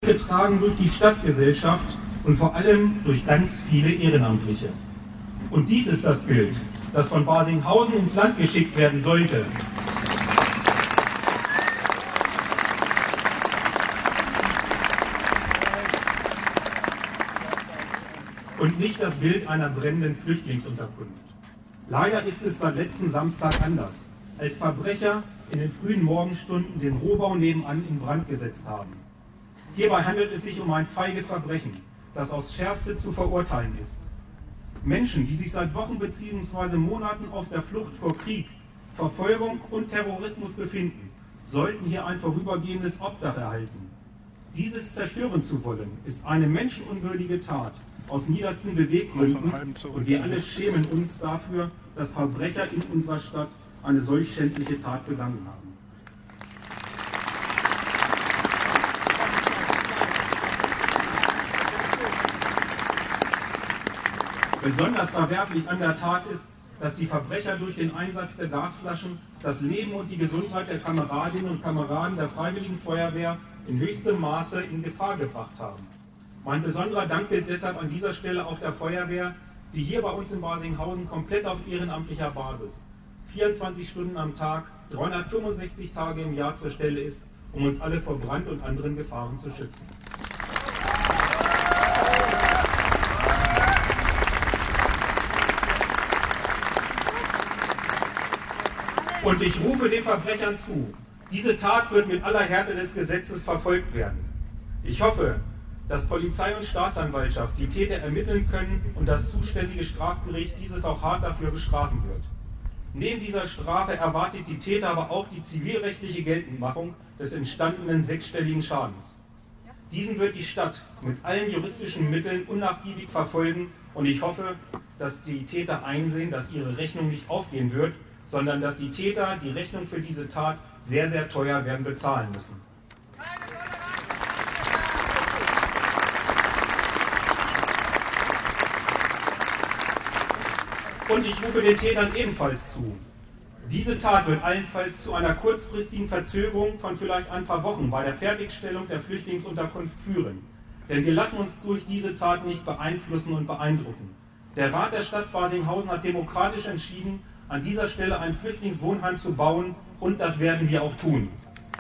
getragen durch die Stadtgesellschaft und vor allem durch ganz viele Ehrenamtliche. Und dies ist das Bild, das von Barsinghausen ins Land geschickt werden sollte. Und nicht das Bild einer brennenden Flüchtlingsunterkunft. Leider ist es seit letzten Samstag anders, als Verbrecher in den frühen Morgenstunden den Rohbau nebenan in Brand gesetzt haben. Hierbei handelt es sich um ein feiges Verbrechen, das aufs Schärfste zu verurteilen ist. Menschen, die sich seit Wochen bzw. Monaten auf der Flucht vor Krieg, Verfolgung und Terrorismus befinden, sollten hier ein vorübergehendes Obdach erhalten. Dieses zerstören zu wollen, ist eine menschenunwürdige Tat aus niedersten Beweggründen und wir alle schämen uns dafür, dass Verbrecher in unserer Stadt eine solch schändliche Tat begangen haben. Besonders verwerflich an der Tat ist, dass die Verbrecher durch den Einsatz der Gasflaschen das Leben und die Gesundheit der Kameradinnen und Kameraden der Freiwilligen Feuerwehr in höchstem Maße in Gefahr gebracht haben. Mein besonderer Dank gilt deshalb an dieser Stelle auch der Feuerwehr, die hier bei uns in Barsinghausen komplett auf ehrenamtlicher Basis 24 Stunden am Tag, 365 Tage im Jahr zur Stelle ist, um uns alle vor Brand und anderen Gefahren zu schützen. Und ich rufe den Verbrechern zu, diese Tat wird mit aller Härte des Gesetzes verfolgt werden. Ich hoffe, dass Polizei und Staatsanwaltschaft die Täter ermitteln können und das zuständige Strafgericht dieses auch hart dafür bestrafen wird. Neben dieser Strafe erwartet die Täter aber auch die zivilrechtliche Geltendmachung des entstandenen sechsstelligen Schadens. Diesen wird die Stadt mit allen juristischen Mitteln unnachgiebig verfolgen und ich hoffe, dass die Täter einsehen, dass ihre Rechnung nicht aufgehen wird, sondern dass die Täter die Rechnung für diese Tat sehr, sehr teuer werden bezahlen müssen. Und ich rufe den Tätern ebenfalls zu. Diese Tat wird allenfalls zu einer kurzfristigen Verzögerung von vielleicht ein paar Wochen bei der Fertigstellung der Flüchtlingsunterkunft führen. Denn wir lassen uns durch diese Tat nicht beeinflussen und beeindrucken. Der Rat der Stadt Barsinghausen hat demokratisch entschieden, an dieser Stelle ein Flüchtlingswohnheim zu bauen und das werden wir auch tun.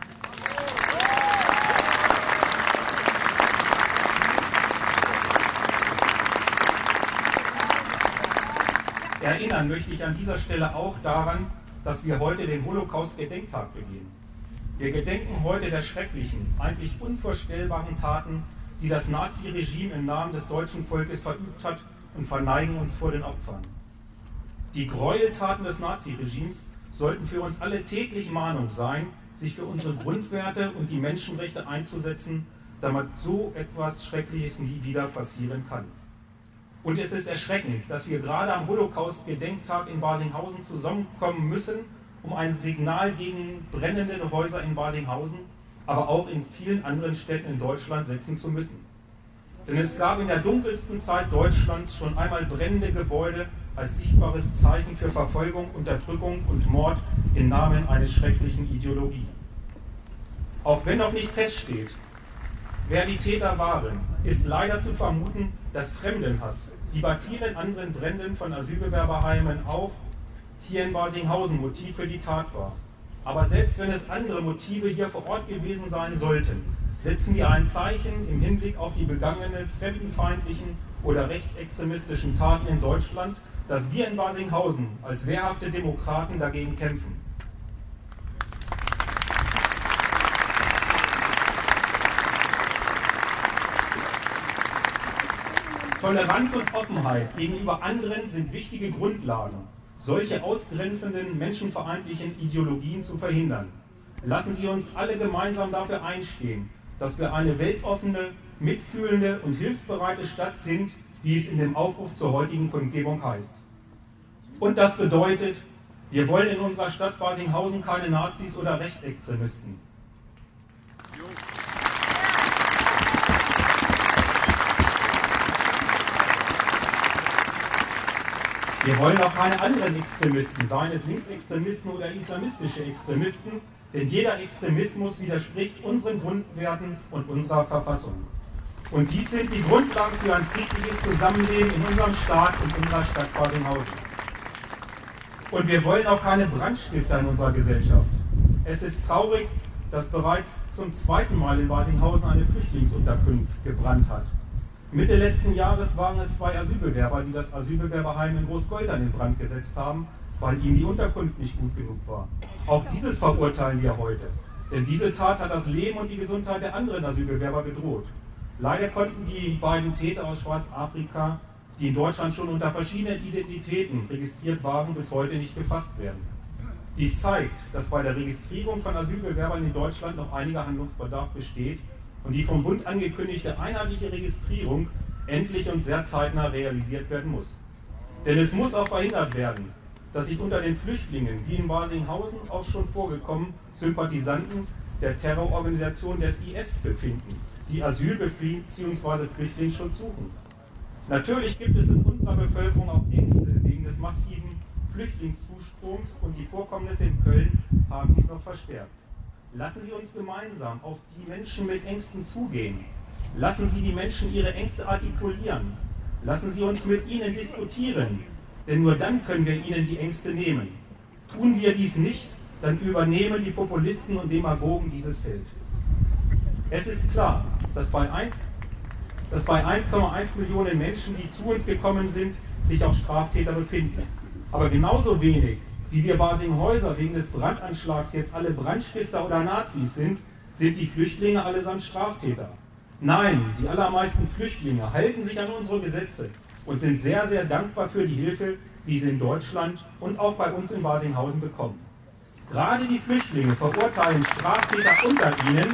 Erinnern möchte ich an dieser Stelle auch daran, dass wir heute den Holocaust-Gedenktag begehen. Wir gedenken heute der schrecklichen, eigentlich unvorstellbaren Taten, die das Nazi-Regime im Namen des deutschen Volkes verübt hat und verneigen uns vor den Opfern. Die Gräueltaten des Nazi-Regimes sollten für uns alle täglich Mahnung sein, sich für unsere Grundwerte und die Menschenrechte einzusetzen, damit so etwas Schreckliches nie wieder passieren kann. Und es ist erschreckend, dass wir gerade am Holocaust-Gedenktag in Barsinghausen zusammenkommen müssen, um ein Signal gegen brennende Häuser in Barsinghausen, aber auch in vielen anderen Städten in Deutschland setzen zu müssen. Denn es gab in der dunkelsten Zeit Deutschlands schon einmal brennende Gebäude als sichtbares Zeichen für Verfolgung, Unterdrückung und Mord im Namen einer schrecklichen Ideologie. Auch wenn noch nicht feststeht, wer die Täter waren, ist leider zu vermuten, dass Fremdenhass, wie bei vielen anderen Bränden von Asylbewerberheimen auch, hier in Barsinghausen Motiv für die Tat war. Aber selbst wenn es andere Motive hier vor Ort gewesen sein sollten, setzen wir ein Zeichen im Hinblick auf die begangenen fremdenfeindlichen oder rechtsextremistischen Taten in Deutschland, dass wir in Barsinghausen als wehrhafte Demokraten dagegen kämpfen. Toleranz und Offenheit gegenüber anderen sind wichtige Grundlagen, solche ausgrenzenden, menschenfeindlichen Ideologien zu verhindern. Lassen Sie uns alle gemeinsam dafür einstehen, dass wir eine weltoffene, mitfühlende und hilfsbereite Stadt sind, wie es in dem Aufruf zur heutigen Kundgebung heißt. Und das bedeutet, wir wollen in unserer Stadt Barsinghausen keine Nazis oder Rechtsextremisten. Wir wollen auch keine anderen Extremisten, seien es Linksextremisten oder islamistische Extremisten, Denn jeder Extremismus widerspricht unseren Grundwerten und unserer Verfassung. Und dies sind die Grundlagen für ein friedliches Zusammenleben in unserem Staat und unserer Stadt Barsinghausen. Und wir wollen auch keine Brandstifter in unserer Gesellschaft. Es ist traurig, dass bereits zum zweiten Mal in Barsinghausen eine Flüchtlingsunterkunft gebrannt hat. Mitte letzten Jahres waren es 2 Asylbewerber, die das Asylbewerberheim in Großgoldern in Brand gesetzt haben, weil ihnen die Unterkunft nicht gut genug war. Auch dieses verurteilen wir heute. Denn diese Tat hat das Leben und die Gesundheit der anderen Asylbewerber bedroht. Leider konnten die beiden Täter aus Schwarzafrika, die in Deutschland schon unter verschiedenen Identitäten registriert waren, bis heute nicht gefasst werden. Dies zeigt, dass bei der Registrierung von Asylbewerbern in Deutschland noch einiger Handlungsbedarf besteht und die vom Bund angekündigte einheitliche Registrierung endlich und sehr zeitnah realisiert werden muss. Denn es muss auch verhindert werden, dass sich unter den Flüchtlingen, wie in Barsinghausen auch schon vorgekommen, Sympathisanten der Terrororganisation des IS befinden, die Asyl bzw. Flüchtlingsschutz suchen. Natürlich gibt es in unserer Bevölkerung auch Ängste wegen des massiven Flüchtlingszustroms und die Vorkommnisse in Köln haben dies noch verstärkt. Lassen Sie uns gemeinsam auf die Menschen mit Ängsten zugehen. Lassen Sie die Menschen ihre Ängste artikulieren. Lassen Sie uns mit ihnen diskutieren, denn nur dann können wir ihnen die Ängste nehmen. Tun wir dies nicht, dann übernehmen die Populisten und Demagogen dieses Feld. Es ist klar, dass bei 1,1 Millionen Menschen, die zu uns gekommen sind, sich auch Straftäter befinden. Aber genauso wenig, wie wir Barsinghäuser wegen des Brandanschlags jetzt alle Brandstifter oder Nazis sind, sind die Flüchtlinge allesamt Straftäter. Nein, die allermeisten Flüchtlinge halten sich an unsere Gesetze und sind sehr, sehr dankbar für die Hilfe, die sie in Deutschland und auch bei uns in Barsinghausen bekommen. Gerade die Flüchtlinge verurteilen Straftäter unter ihnen,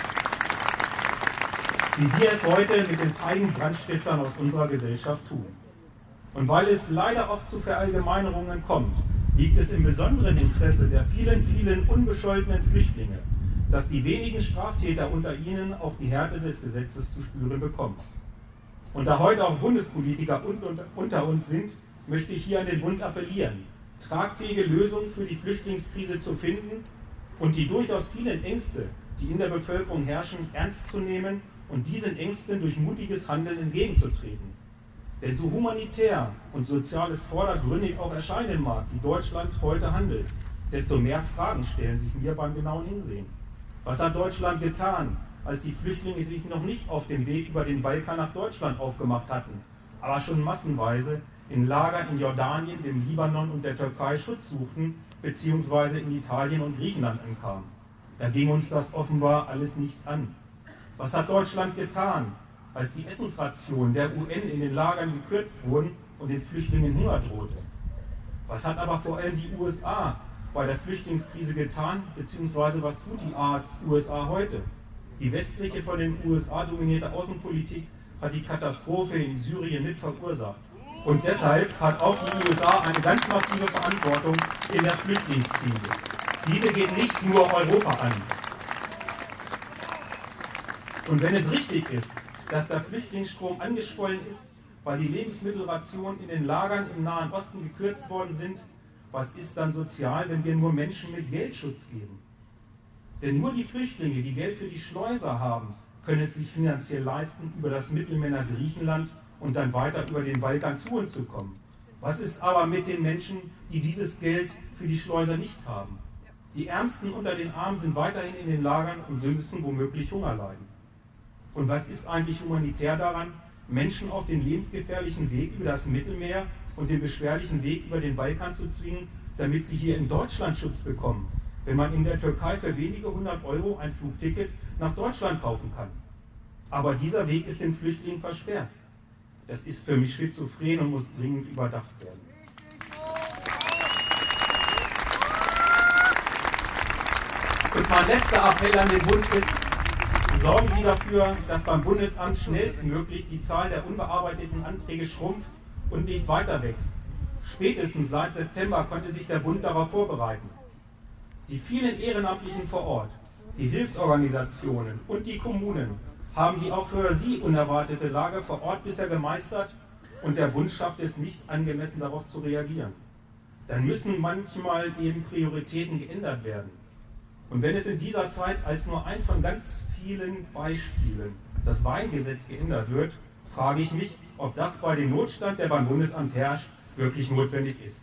wie wir es heute mit den feigen Brandstiftern aus unserer Gesellschaft tun. Und weil es leider oft zu Verallgemeinerungen kommt, liegt es im besonderen Interesse der vielen, vielen unbescholtenen Flüchtlinge, dass die wenigen Straftäter unter ihnen auch die Härte des Gesetzes zu spüren bekommen. Und da heute auch Bundespolitiker unter uns sind, möchte ich hier an den Bund appellieren, tragfähige Lösungen für die Flüchtlingskrise zu finden und die durchaus vielen Ängste, die in der Bevölkerung herrschen, ernst zu nehmen und diesen Ängsten durch mutiges Handeln entgegenzutreten. Denn so humanitär und sozial es vordergründig auch erscheinen mag, wie Deutschland heute handelt, desto mehr Fragen stellen sich mir beim genauen Hinsehen. Was hat Deutschland getan, als die Flüchtlinge sich noch nicht auf dem Weg über den Balkan nach Deutschland aufgemacht hatten, aber schon massenweise in Lagern in Jordanien, dem Libanon und der Türkei Schutz suchten, beziehungsweise in Italien und Griechenland ankamen? Da ging uns das offenbar alles nichts an. Was hat Deutschland getan, als die Essensrationen der UN in den Lagern gekürzt wurden und den Flüchtlingen Hunger drohte? Was hat aber vor allem die USA bei der Flüchtlingskrise getan, beziehungsweise was tut die USA heute? Die westliche, von den USA dominierte Außenpolitik hat die Katastrophe in Syrien mit verursacht. Und deshalb hat auch die USA eine ganz massive Verantwortung in der Flüchtlingskrise. Diese geht nicht nur Europa an. Und wenn es richtig ist, dass der Flüchtlingsstrom angeschwollen ist, weil die Lebensmittelrationen in den Lagern im Nahen Osten gekürzt worden sind, was ist dann sozial, wenn wir nur Menschen mit Geld Schutz geben? Denn nur die Flüchtlinge, die Geld für die Schleuser haben, können es sich finanziell leisten, über das Mittelmeer nach Griechenland und dann weiter über den Balkan zu uns zu kommen. Was ist aber mit den Menschen, die dieses Geld für die Schleuser nicht haben? Die Ärmsten unter den Armen sind weiterhin in den Lagern und müssen womöglich Hunger leiden. Und was ist eigentlich humanitär daran, Menschen auf den lebensgefährlichen Weg über das Mittelmeer und den beschwerlichen Weg über den Balkan zu zwingen, damit sie hier in Deutschland Schutz bekommen, wenn man in der Türkei für wenige 100 € ein Flugticket nach Deutschland kaufen kann? Aber dieser Weg ist den Flüchtlingen versperrt. Das ist für mich schizophren und muss dringend überdacht werden. Und mein letzter Appell an den Bund ist: Sorgen Sie dafür, dass beim Bundesamt schnellstmöglich die Zahl der unbearbeiteten Anträge schrumpft und nicht weiter wächst. Spätestens seit September konnte sich der Bund darauf vorbereiten. Die vielen Ehrenamtlichen vor Ort, die Hilfsorganisationen und die Kommunen haben die auch für sie unerwartete Lage vor Ort bisher gemeistert und der Bund schafft es nicht, angemessen darauf zu reagieren. Dann müssen manchmal eben Prioritäten geändert werden. Und wenn es in dieser Zeit als nur eins von ganz vielen Beispielen das Weingesetz geändert wird, frage ich mich, ob das bei dem Notstand, der beim Bundesamt herrscht, wirklich notwendig ist.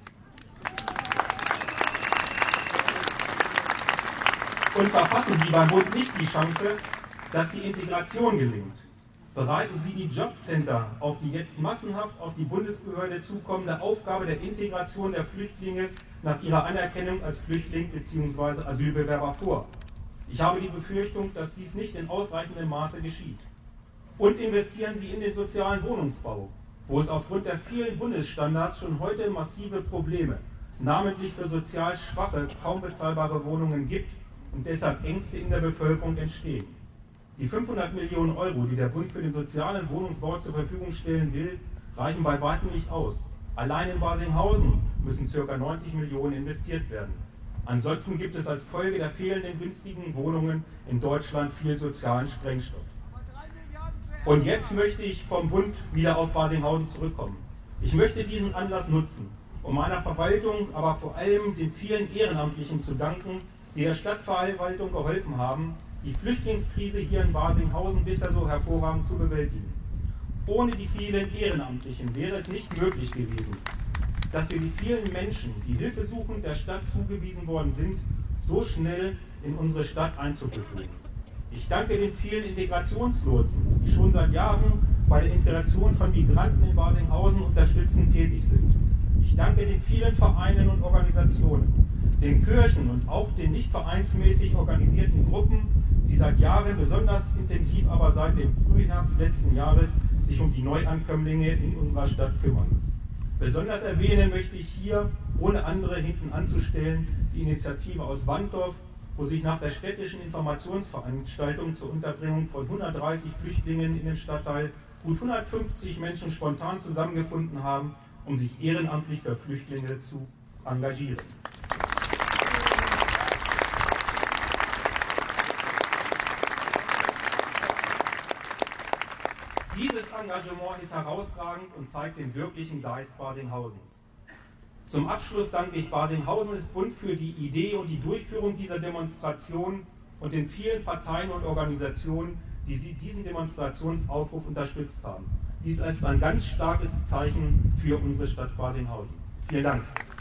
Und verpassen Sie beim Bund nicht die Chance, dass die Integration gelingt. Bereiten Sie die Jobcenter auf die jetzt massenhaft auf die Bundesbehörde zukommende Aufgabe der Integration der Flüchtlinge nach ihrer Anerkennung als Flüchtling bzw. Asylbewerber vor. Ich habe die Befürchtung, dass dies nicht in ausreichendem Maße geschieht. Und investieren Sie in den sozialen Wohnungsbau, wo es aufgrund der vielen Bundesstandards schon heute massive Probleme, namentlich für sozial schwache, kaum bezahlbare Wohnungen gibt und deshalb Ängste in der Bevölkerung entstehen. Die 500 Millionen Euro, die der Bund für den sozialen Wohnungsbau zur Verfügung stellen will, reichen bei weitem nicht aus. Allein in Barsinghausen müssen ca. 90 Millionen investiert werden. Ansonsten gibt es als Folge der fehlenden günstigen Wohnungen in Deutschland viel sozialen Sprengstoff. Und jetzt möchte ich vom Bund wieder auf Barsinghausen zurückkommen. Ich möchte diesen Anlass nutzen, um meiner Verwaltung, aber vor allem den vielen Ehrenamtlichen zu danken, die der Stadtverwaltung geholfen haben, die Flüchtlingskrise hier in Barsinghausen bisher so hervorragend zu bewältigen. Ohne die vielen Ehrenamtlichen wäre es nicht möglich gewesen, dass wir die vielen Menschen, die hilfesuchend der Stadt zugewiesen worden sind, so schnell in unsere Stadt Einzug gefunden. Ich danke den vielen Integrationslotsen, die schon seit Jahren bei der Integration von Migranten in Barsinghausen unterstützend tätig sind. Ich danke den vielen Vereinen und Organisationen, den Kirchen und auch den nicht vereinsmäßig organisierten Gruppen, die seit Jahren besonders intensiv, aber seit dem Frühherbst letzten Jahres sich um die Neuankömmlinge in unserer Stadt kümmern. Besonders erwähnen möchte ich hier, ohne andere hinten anzustellen, die Initiative aus Wantorf, wo sich nach der städtischen Informationsveranstaltung zur Unterbringung von 130 Flüchtlingen in dem Stadtteil gut 150 Menschen spontan zusammengefunden haben, um sich ehrenamtlich für Flüchtlinge zu engagieren. Dieses Engagement ist herausragend und zeigt den wirklichen Geist Barsinghausens. Zum Abschluss danke ich Barsinghausen des Bund für die Idee und die Durchführung dieser Demonstration und den vielen Parteien und Organisationen, die diesen Demonstrationsaufruf unterstützt haben. Dies ist ein ganz starkes Zeichen für unsere Stadt Barsinghausen. Vielen Dank.